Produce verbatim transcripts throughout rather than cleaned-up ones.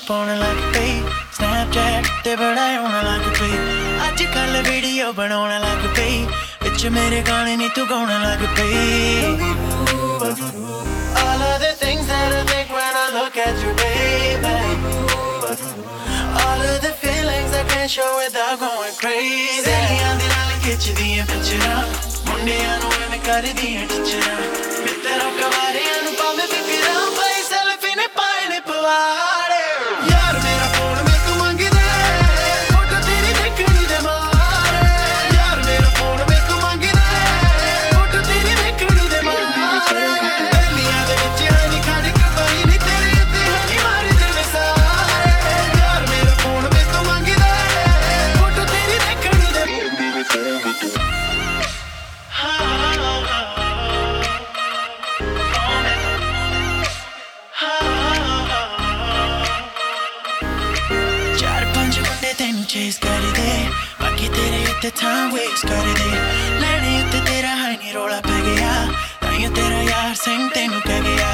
ਪਾਉਣ ਲੱਗ ਪਈ ਸਨੈਪਚੈਟ ਤੇ ਬੜਾ ਆਉਣ ਲੱਗ ਪਈ ਅੱਜ ਕੱਲ ਵੀਡੀਓ ਬਣਾਉਣ ਲੱਗ ਪਈ ਵਿੱਚ ਮੇਰੇ ਗਾਣੇ ਨੀ ਤੂੰ ਗਾਉਣ ਲੱਗ ਪਈ All of the things that I think when I look at you, baby All of the feelings I can't show without going crazy ਸਹੇਲੀਆਂ ਦੇ ਨਾਲ ਖਿੱਚਦੀਆਂ ਪਿਕਚਰਾਂ ਮੁੰਡਿਆਂ ਨੂੰ ਐਵੇਂ ਕਰਦੀਆਂ ਟੀਚਰਾਂ ਮੈਂ ਤੇਰਾ ਕਵਾਰਿਆਂ ਨੂੰ ਪਾਵੇਂ ਫਿਕਰਾਂ ਪਈ ਸੈਲਫੀ ਨੇ ਪਾਏ ਨੇ ਪਵਾੜੇ ਯਾਰ ਮੇਰਾ ਫੋਨ ਮੈਂ ਤੂੰ ਮੰਗਦਾ ਫੋਟੋ ਤੇਰੀ ਦੇਖਣੀ ਦੇ ਮਾਰੇ ਯਾਰ ਮੇਰਾ ਫੋਨ ਮੈਂ ਤੂੰ ਮੰਗਦਾ ਫੋਟੋ ਤੇਰੀ ਦੇਖਣੀ ਦੇ ਮਾਰੇ ਬੇਲੀਆਂ ਦੇ ਵਿੱਚ ਨਹੀਂ ਖੜ ਕੇ ਪਈ ਨਹੀਂ ਤੇਰੇ ਉੱਤੇ ਹੱਥੀ ਮਾਰਦੇ ਨੇ ਸਾਰੇ ਯਾਰ ਮੇਰਾ ਫੋਨ ਮੈਂ ਤੂੰ ਮੰਗਦਾ ਫੋਟੋ ਤੇਰੀ ਦੇਖਣੀ ਦੇ ਚਾਰ ਪੰਜ ਮੁੰਡੇ ਤੈਨੂੰ ਚੇਸ ਕਰਦੇ ਬਾਕੀ ਤੇਰੇ ਉੱਤੇ time waste ਕਰਦੇ ਲੈਣੇ ਉੱਤੇ ਤੇਰਾ ਹਾਈ ਨੀ ਰੋਲਾ ਪੈ ਗਿਆ ਤਾਈਓ ਤੇਰਾ ਯਾਰ ਸਿੰਘ ਤੈਨੂੰ ਕਹਿ ਗਿਆ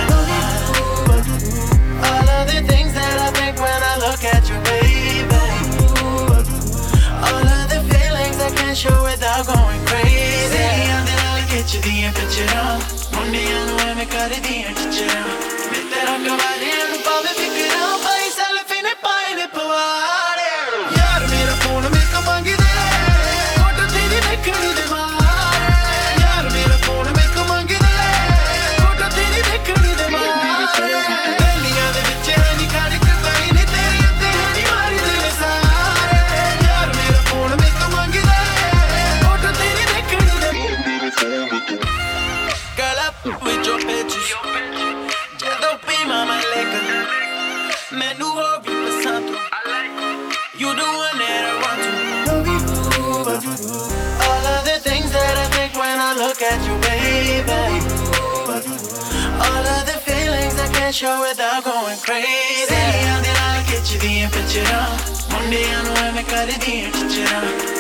All of the things that I think when I look at you, baby All of the feelings I can't show without going crazy ਸਹੇਲੀਆਂ ਦੇ ਨਾਲ ਖਿੱਚਦੀਆਂ ਪਿਕਚਰਾਂ ਮੁੰਡਿਆਂ ਨੂੰ ਐਵੇਂ ਕਰਦੀਆਂ ਟੀਚਰਾਂ ਮੈਂ ਤੇਰਾ ਕਵਾਰਿਆਂ ਨੂੰ ਪਾਵੇਂ ਫਿਕਰਾਂ ਪਈ ਸੈਲਫੀ ਨੇ ਪਾਏ ਨੇ ਪਵਾੜੇ ਯਾਰ ਮੇਰਾ ਫੋਨ ਮੈਂ ਤੂੰ ਮੰਗਦਾ ਫੋਟੋ ਤੇਰੀ ਦੇਖਣੀ ਦੇ ਮਾਰੇ ਯਾਰ ਮੇਰਾ ਫੋਨ ਮੈਂ ਤੂੰ ਮੰਗਦਾ ਫੋਟੋ ਤੇਰੀ ਦੇਖਣੀ ਦੇ ਮਾਰੇ ਬੇਲੀਆਂ ਦੇ ਵਿੱਚ ਨਹੀਂ ਖੜ ਕੇ ਪਈ ਨਹੀਂ ਤੇਰੇ ਉੱਤੇ ਹੱਥੀ ਮਾਰਦੇ ਨੇ ਸਾਰੇ ਯਾਰ ਮੇਰਾ ਫੋਨ ਮੈਂ ਤੂੰ ਮੰਗਦਾ ਫੋਟੋ ਤੇਰੀ ਦੇਖਣੀ ਦੇ Girl up with your bitches ਜਦੋਂ ਪੀ ਮਾਮਾ ਲੈ ਕੇ ਮੈਨੂੰ ਹੋ ਵੀ ਪਸੰਦ You the one that I want to All of the things that I think when I look at you, baby All of the feelings I can't show without going crazy ਸਹੇਲੀਆਂ ਦੇ ਨਾਲ ਖਿੱਚਦੀਆਂ ਪਿਕਚਰਾਂ ਮੁੰਡਿਆਂ ਨੂੰ ਐਵੇਂ ਕਰਦੀਆਂ ਟੀਚਰਾਂ